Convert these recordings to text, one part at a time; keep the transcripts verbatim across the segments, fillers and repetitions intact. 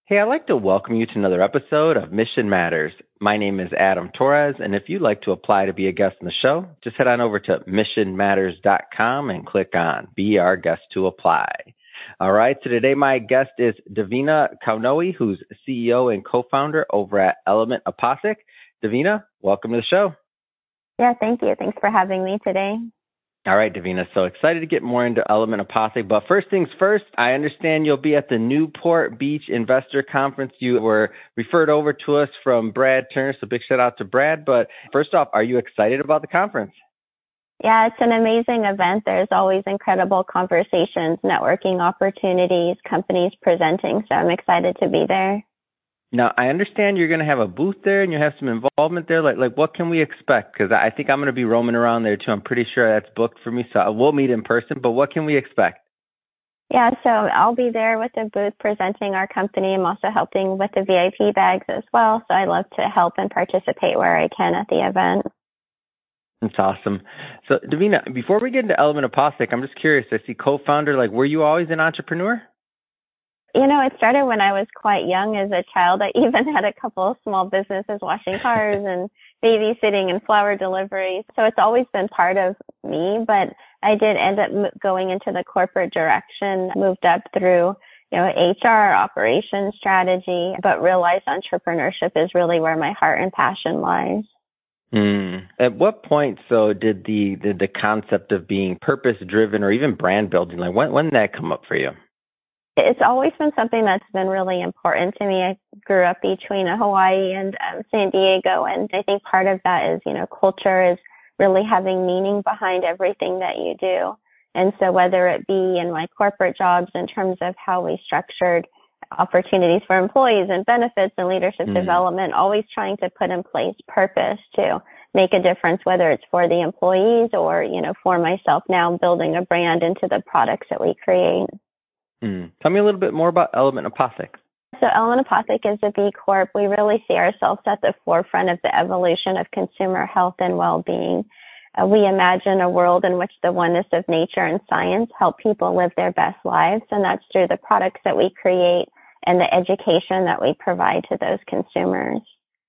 Hey, I'd like to welcome you to another episode of Mission Matters. My name is Adam Torres, and if you'd like to apply to be a guest on the show, just head on over to mission matters dot com and click on Be Our Guest to apply. All right, so today my guest is Davina Kaunoe, who's C E O and co-founder over at Element Apostic. Davina, welcome to the show. Yeah, thank you. Thanks for having me today. All right, Davina, so excited to get more into Element Apostic. But first things first, I understand you'll be at the Newport Beach Investor Conference. You were referred over to us from Brad Turner, so big shout out to Brad. But first off, are you excited about the conference? Yeah, it's an amazing event. There's always incredible conversations, networking opportunities, companies presenting. So I'm excited to be there. Now, I understand you're going to have a booth there and you have some involvement there. Like, like what can we expect? Because I think I'm going to be roaming around there too. I'm pretty sure that's booked for me. So we'll meet in person. But what can we expect? Yeah, so I'll be there with the booth presenting our company. I'm also helping with the V I P bags as well. So I love to help and participate where I can at the event. That's awesome. So, Davina, before we get into Element Apostic, I'm just curious. I see co-founder. Like, were you always an entrepreneur? You know, it started when I was quite young as a child. I even had a couple of small businesses, washing cars and babysitting and flower deliveries. So it's always been part of me, but I did end up going into the corporate direction, moved up through, you know, H R, operations, strategy, but realized entrepreneurship is really where my heart and passion lies. Mm. At what point, so did the, the, the concept of being purpose-driven or even brand building, like when, when did that come up for you? It's always been something that's been really important to me. I grew up between Hawaii and um, San Diego, and I think part of that is, you know, culture is really having meaning behind everything that you do. And so whether it be in my corporate jobs in terms of how we structured opportunities for employees and benefits and leadership mm. development, always trying to put in place purpose to make a difference, whether it's for the employees or, you know, for myself now building a brand into the products that we create. Mm. Tell me a little bit more about Element Apostic. So Element Apostic is a B Corp. We really see ourselves at the forefront of the evolution of consumer health and well-being. Uh, we imagine a world in which the oneness of nature and science help people live their best lives, and that's through the products that we create and the education that we provide to those consumers.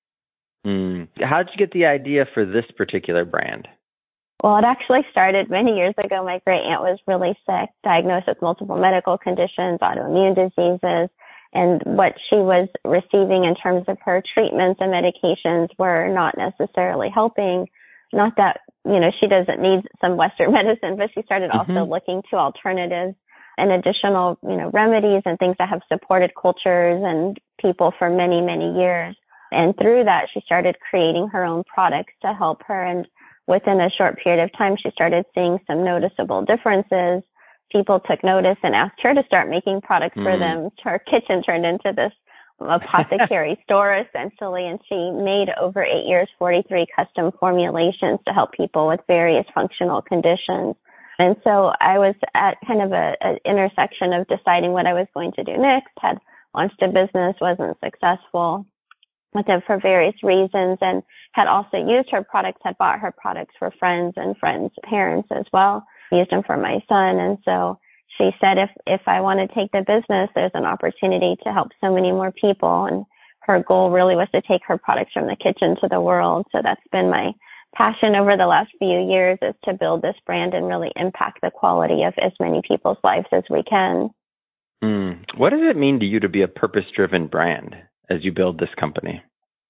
Mm. How did you get the idea for this particular brand? Well, it actually started many years ago. My great aunt was really sick, diagnosed with multiple medical conditions, autoimmune diseases, and what she was receiving in terms of her treatments and medications were not necessarily helping. Not that, you know, she doesn't need some Western medicine, but she started mm-hmm. also looking to alternatives and additional, you know, remedies and things that have supported cultures and people for many, many years. And through that, she started creating her own products to help her. And within a short period of time, she started seeing some noticeable differences. People took notice and asked her to start making products mm. for them. Her kitchen turned into this apothecary store, essentially, and she made over eight years, forty-three custom formulations to help people with various functional conditions. And so I was at kind of a, an intersection of deciding what I was going to do next, had launched a business, wasn't successful with them for various reasons, and had also used her products, had bought her products for friends and friends' parents as well, used them for my son. And so she said, if, if I want to take the business, there's an opportunity to help so many more people. And her goal really was to take her products from the kitchen to the world. So that's been my passion over the last few years, is to build this brand and really impact the quality of as many people's lives as we can. Mm. What does it mean to you to be a purpose-driven brand as you build this company?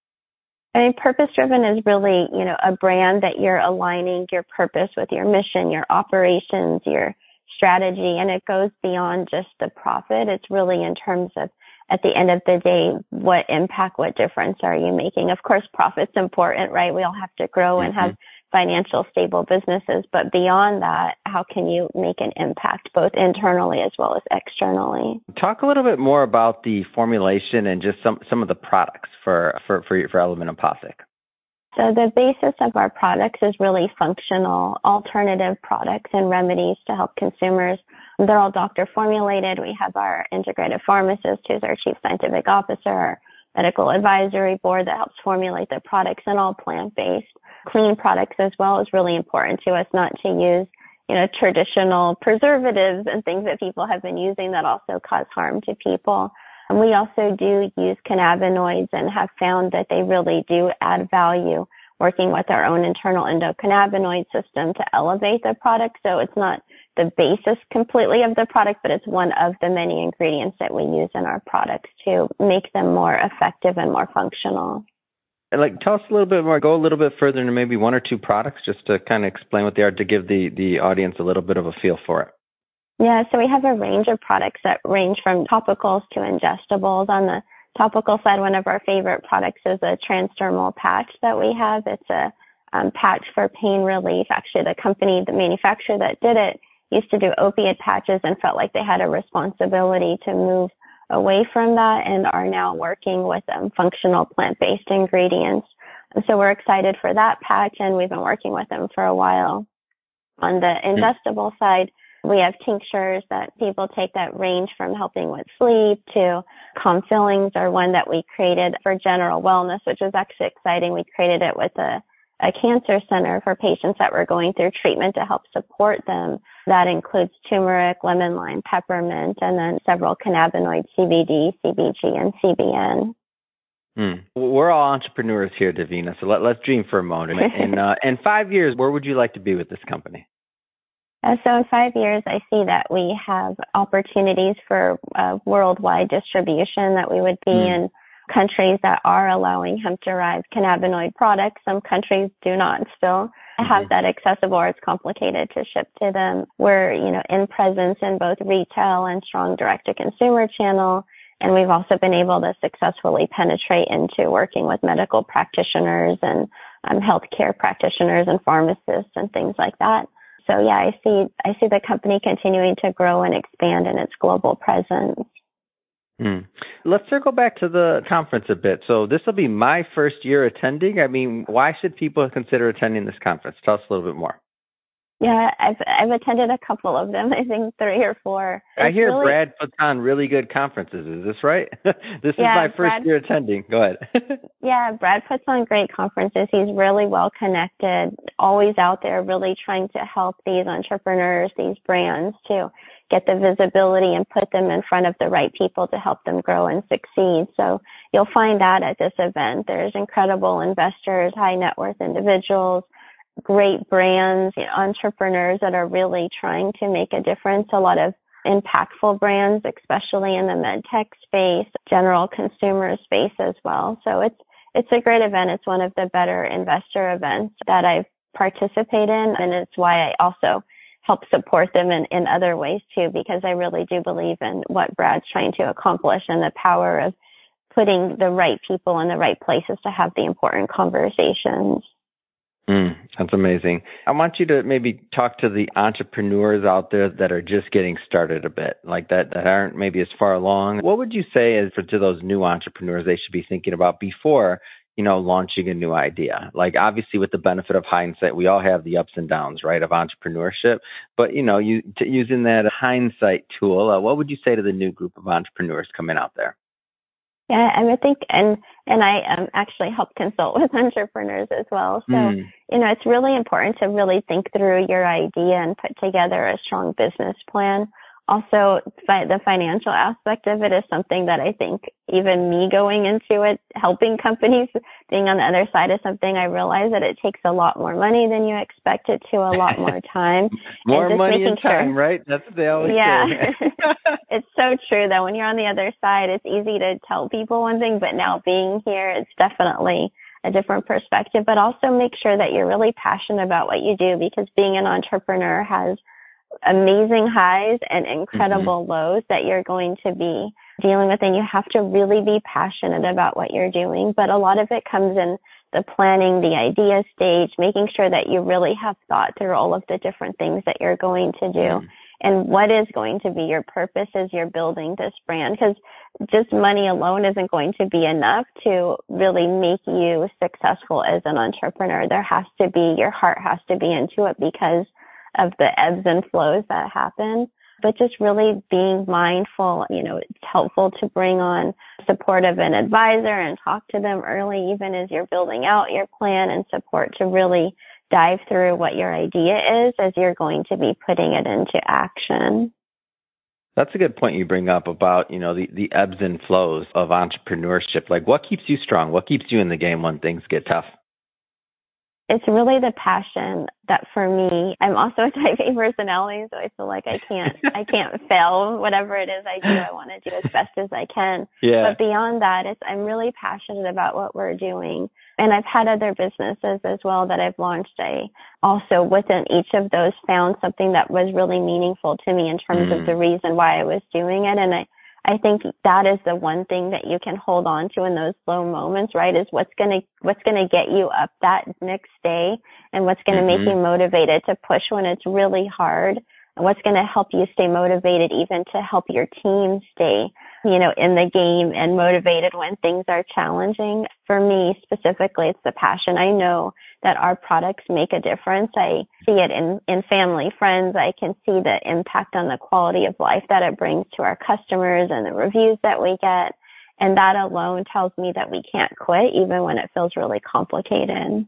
I mean, purpose-driven is really, you know, a brand that you're aligning your purpose with your mission, your operations, your strategy, and it goes beyond just the profit. It's really in terms of, at the end of the day, what impact, what difference are you making? Of course, profit's important, right? We all have to grow and mm-hmm. have financial stable businesses, but beyond that, how can you make an impact both internally as well as externally? Talk a little bit more about the formulation and just some, some of the products for, for, for, for Element Apostic. So the basis of our products is really functional alternative products and remedies to help consumers. They're all doctor formulated. We have our integrative pharmacist, who's our chief scientific officer, our medical advisory board that helps formulate the products, and all plant-based. Clean products as well is really important to us, not to use, you know, traditional preservatives and things that people have been using that also cause harm to people. And we also do use cannabinoids and have found that they really do add value working with our own internal endocannabinoid system to elevate the product. So it's not the basis completely of the product, but it's one of the many ingredients that we use in our products to make them more effective and more functional. And like, tell us a little bit more, go a little bit further into maybe one or two products just to kind of explain what they are to give the, the audience a little bit of a feel for it. Yeah, so we have a range of products that range from topicals to ingestibles. On the topical side, one of our favorite products is a transdermal patch that we have. It's a um, patch for pain relief. Actually, the company, the manufacturer that did it, used to do opiate patches and felt like they had a responsibility to move away from that and are now working with um, functional plant-based ingredients. And so we're excited for that patch, and we've been working with them for a while. On the ingestible mm-hmm. side, we have tinctures that people take that range from helping with sleep to calm fillings, or one that we created for general wellness, which is actually exciting. We created it with a, a cancer center for patients that were going through treatment to help support them. That includes turmeric, lemon lime, peppermint, and then several cannabinoids, C B D, C B G, and C B N. Hmm. We're all entrepreneurs here, Davina, so let, let's dream for a moment. In, uh, in five years, where would you like to be with this company? Uh, so in five years, I see that we have opportunities for uh, worldwide distribution, that we would be mm. in countries that are allowing hemp-derived cannabinoid products. Some countries do not still mm-hmm. have that accessible, or it's complicated to ship to them. We're, you know, in presence in both retail and strong direct-to-consumer channel. And we've also been able to successfully penetrate into working with medical practitioners and um, healthcare practitioners and pharmacists and things like that. So yeah, I see I see the company continuing to grow and expand in its global presence. Hmm. Let's circle back to the conference a bit. So this will be my first year attending. I mean, why should people consider attending this conference? Tell us a little bit more. Yeah, I've I've attended a couple of them. I think three or four. It's I hear really... Brad puts on really good conferences. Is this right? This is yeah, my first Brad... year attending. Go ahead. Yeah, Brad puts on great conferences. He's really well connected, always out there, really trying to help these entrepreneurs, these brands, to get the visibility and put them in front of the right people to help them grow and succeed. So you'll find that at this event. There's incredible investors, high net worth individuals, great brands, you know, entrepreneurs that are really trying to make a difference. A lot of impactful brands, especially in the med tech space, general consumer space as well. So it's it's a great event. It's one of the better investor events that I've participated in, and it's why I also help support them in, in other ways too, because I really do believe in what Brad's trying to accomplish and the power of putting the right people in the right places to have the important conversations. Mm, that's amazing. I want you to maybe talk to the entrepreneurs out there that are just getting started a bit, like that, that aren't maybe as far along. What would you say is for to those new entrepreneurs they should be thinking about before, you know, launching a new idea? Like, obviously, with the benefit of hindsight, we all have the ups and downs, right, of entrepreneurship. But, you know, you t- using that hindsight tool, uh, what would you say to the new group of entrepreneurs coming out there? Yeah, I would think, and and I um, actually help consult with entrepreneurs as well. So, mm. you know, it's really important to really think through your idea and put together a strong business plan. Also, fi- the financial aspect of it is something that I think even me going into it, helping companies, being on the other side of something, I realize that it takes a lot more money than you expect it to, a lot more time. More and just money and time, sure, right? That's what they always yeah. say. It's so true that when you're on the other side, it's easy to tell people one thing, but now being here, it's definitely a different perspective. But also make sure that you're really passionate about what you do, because being an entrepreneur has amazing highs and incredible mm-hmm. lows that you're going to be dealing with, and you have to really be passionate about what you're doing. But a lot of it comes in the planning, the idea stage, making sure that you really have thought through all of the different things that you're going to do mm. and what is going to be your purpose as you're building this brand. Because just money alone isn't going to be enough to really make you successful as an entrepreneur. There has to be, your heart has to be into it because of the ebbs and flows that happen. But just really being mindful, you know, it's helpful to bring on support of an advisor and talk to them early, even as you're building out your plan, and support to really dive through what your idea is as you're going to be putting it into action. That's a good point you bring up about, you know, the, the ebbs and flows of entrepreneurship. Like, what keeps you strong? What keeps you in the game when things get tough? It's really the passion that for me, I'm also a type A personality, so I feel like I can't, I can't fail. Whatever it is I do, I want to do as best as I can. Yeah. But beyond that, it's, I'm really passionate about what we're doing. And I've had other businesses as well that I've launched. I also within each of those found something that was really meaningful to me in terms Mm. of the reason why I was doing it. And I, I think that is the one thing that you can hold on to in those low moments, right? Is what's going to, what's going to get you up that next day and what's going to Mm-hmm. make you motivated to push when it's really hard and what's going to help you stay motivated even to help your team stay, you know, in the game and motivated when things are challenging. For me specifically, it's the passion. I know that our products make a difference. I see it in, in family, friends. I can see the impact on the quality of life that it brings to our customers and the reviews that we get. And that alone tells me that we can't quit even when it feels really complicated.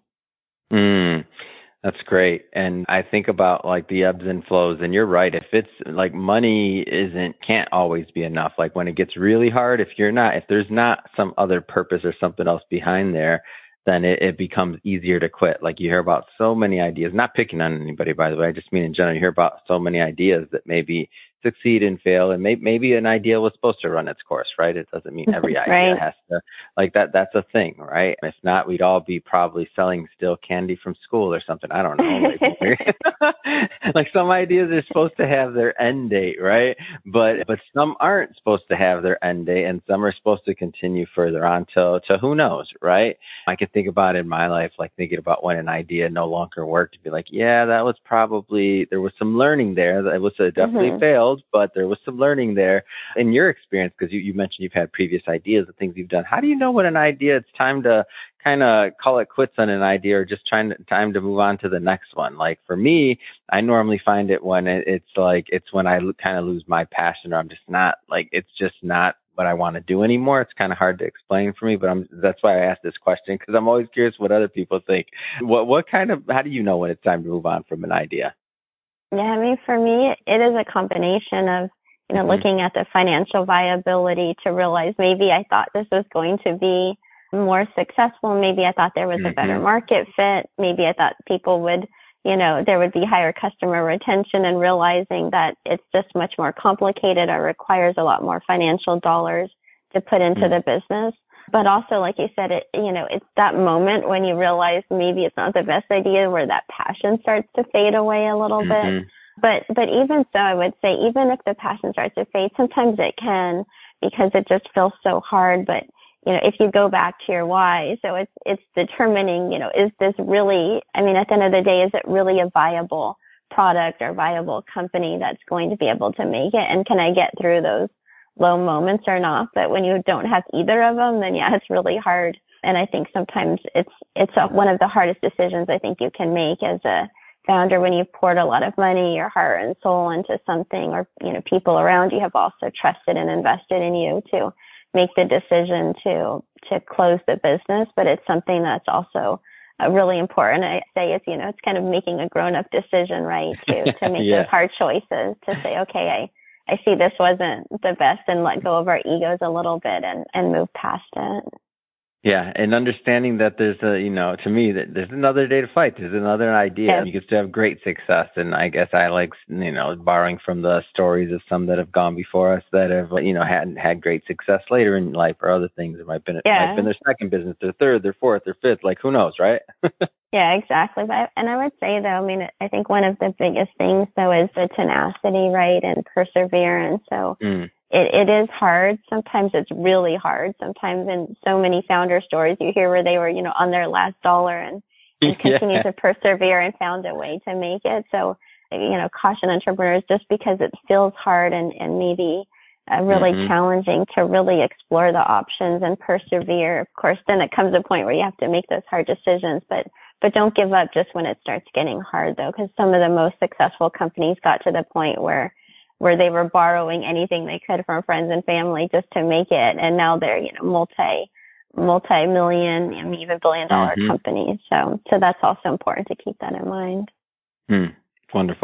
Mm. That's great. And I think about like the ebbs and flows, and you're right. If it's like money isn't, can't always be enough. Like when it gets really hard, if you're not, if there's not some other purpose or something else behind there, then it, it becomes easier to quit. Like you hear about so many ideas, not picking on anybody, by the way. I just mean in general, you hear about so many ideas that maybe succeed and fail. And may, maybe an idea was supposed to run its course, right? It doesn't mean every idea right. has to, like that, that's a thing, right? If not, we'd all be probably selling still candy from school or something. I don't know. Like, like some ideas are supposed to have their end date, right? But, but some aren't supposed to have their end date and some are supposed to continue further on to, to who knows, right? I can think about it in my life, like thinking about when an idea no longer worked, to be like, yeah, that was probably, there was some learning there. That was a definitely Mm-hmm. failed. But there was some learning there in your experience, because you, you mentioned you've had previous ideas and things you've done. How do you know when an idea, it's time to kind of call it quits on an idea or just trying to, time to move on to the next one? Like for me, I normally find it when it, it's like, it's when I kind of lose my passion or I'm just not like, it's just not what I want to do anymore. It's kind of hard to explain for me, but I'm, that's why I asked this question, because I'm always curious what other people think. What, what kind of, how do you know when it's time to move on from an idea? Yeah, I mean, for me, it is a combination of, you know, mm-hmm. looking at the financial viability to realize maybe I thought this was going to be more successful. Maybe I thought there was mm-hmm. a better market fit. Maybe I thought people would, you know, there would be higher customer retention, and realizing that it's just much more complicated or requires a lot more financial dollars to put into mm-hmm. the business. But also, like you said, it, you know, it's that moment when you realize maybe it's not the best idea, where that passion starts to fade away a little mm-hmm. bit. But, but even so, I would say, even if the passion starts to fade, sometimes it can, because it just feels so hard. But, you know, if you go back to your why, so it's, it's determining, you know, is this really, I mean, at the end of the day, is it really a viable product or viable company that's going to be able to make it? And can I get through those low moments or not? But when you don't have either of them, then yeah, it's really hard. And I think sometimes it's, it's a, one of the hardest decisions I think you can make as a founder, when you've poured a lot of money, your heart and soul into something, or, you know, people around you have also trusted and invested in you to make the decision to, to close the business. But it's something that's also uh, really important. I say it's, you know, it's kind of making a grown up decision, right? To, to make yeah. those hard choices, to say, okay, I, I see this wasn't the best, and let go of our egos a little bit and, and move past it. Yeah. And understanding that there's a, you know, to me, that there's another day to fight. There's another idea. Yes. You get to have great success. And I guess I like, you know, borrowing from the stories of some that have gone before us that have, you know, hadn't had great success later in life, or other things. It might have been, it yeah. might have been their second business, their third, their fourth, their fifth, like who knows, right? Yeah, exactly. But, and I would say, though, I mean, I think one of the biggest things, though, is the tenacity, right, and perseverance. So mm. it, it is hard. Sometimes it's really hard. Sometimes in so many founder stories you hear where they were, you know, on their last dollar and, and yeah. continue to persevere and found a way to make it. So, you know, caution entrepreneurs, just because it feels hard and, and maybe uh, really mm-hmm. challenging, to really explore the options and persevere. Of course, then it comes a point where you have to make those hard decisions, but But don't give up just when it starts getting hard, though, because some of the most successful companies got to the point where where they were borrowing anything they could from friends and family just to make it, and now they're, you know, multi multi million, even billion dollar mm-hmm. companies. So so that's also important to keep that in mind. Hmm. Wonderful.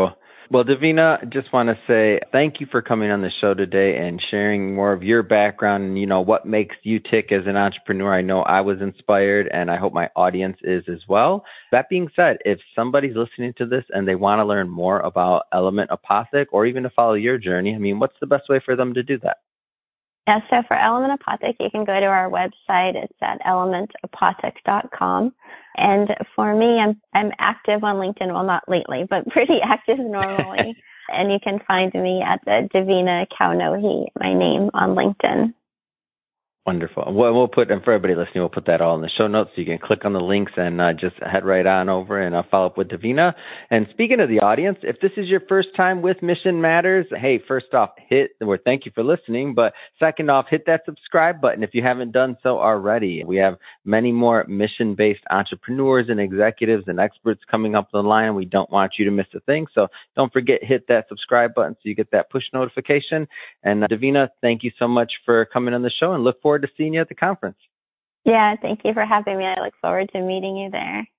Well, Davina, I just want to say thank you for coming on the show today and sharing more of your background and, you know, what makes you tick as an entrepreneur. I know I was inspired and I hope my audience is as well. That being said, if somebody's listening to this and they want to learn more about Element Apothic or even to follow your journey, I mean, what's the best way for them to do that? Yeah, so for Element Apothic, you can go to our website. It's at element apothic dot com. And for me, I'm I'm active on LinkedIn. Well, not lately, but pretty active normally. And you can find me at the Davina Kaunohi, my name, on LinkedIn. Wonderful. Well, we'll put, and for everybody listening, we'll put that all in the show notes so you can click on the links and uh, just head right on over and uh, follow up with Davina. And speaking of the audience, if this is your first time with Mission Matters, hey, first off, hit, well, thank you for listening. But second off, hit that subscribe button if you haven't done so already. We have many more mission-based entrepreneurs and executives and experts coming up the line. We don't want you to miss a thing. So don't forget, hit that subscribe button so you get that push notification. And uh, Davina, thank you so much for coming on the show and look forward to seeing you at the conference. Yeah, thank you for having me. I look forward to meeting you there.